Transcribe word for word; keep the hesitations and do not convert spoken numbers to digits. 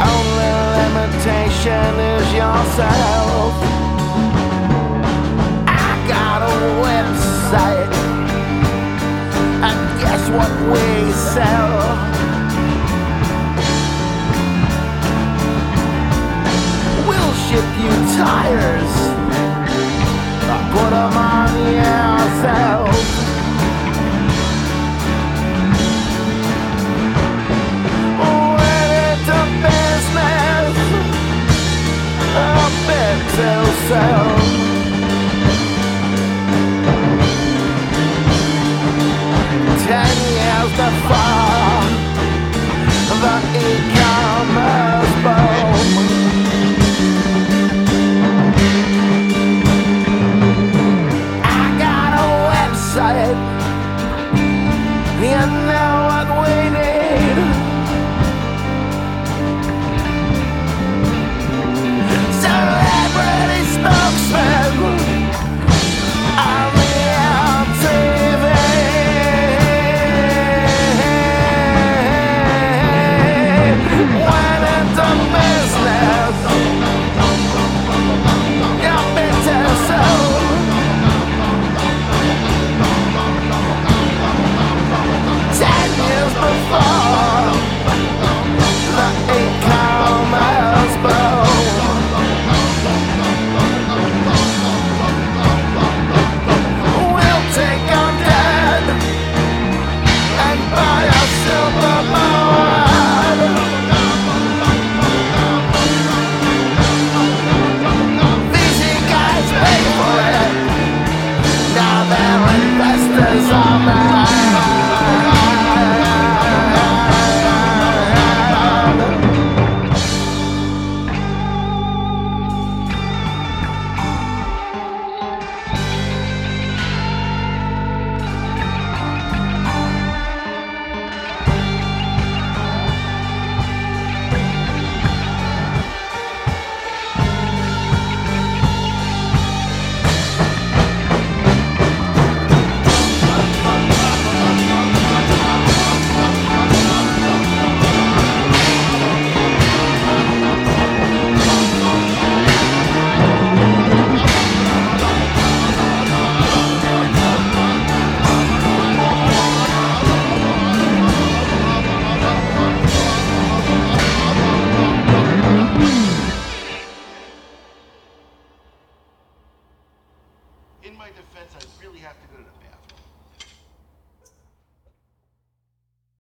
Only limitation is yourself. I got a website, and guess what we sell? We'll ship you tires, put them on yourself. Sell. Ten years before the e-commerce boom, I got a website. You know what we need. Celebrity spokesman on the M T V. Went into business, your bitter soul. Ten years before the e-commerce boom. In my defense, I really have to go to the bathroom.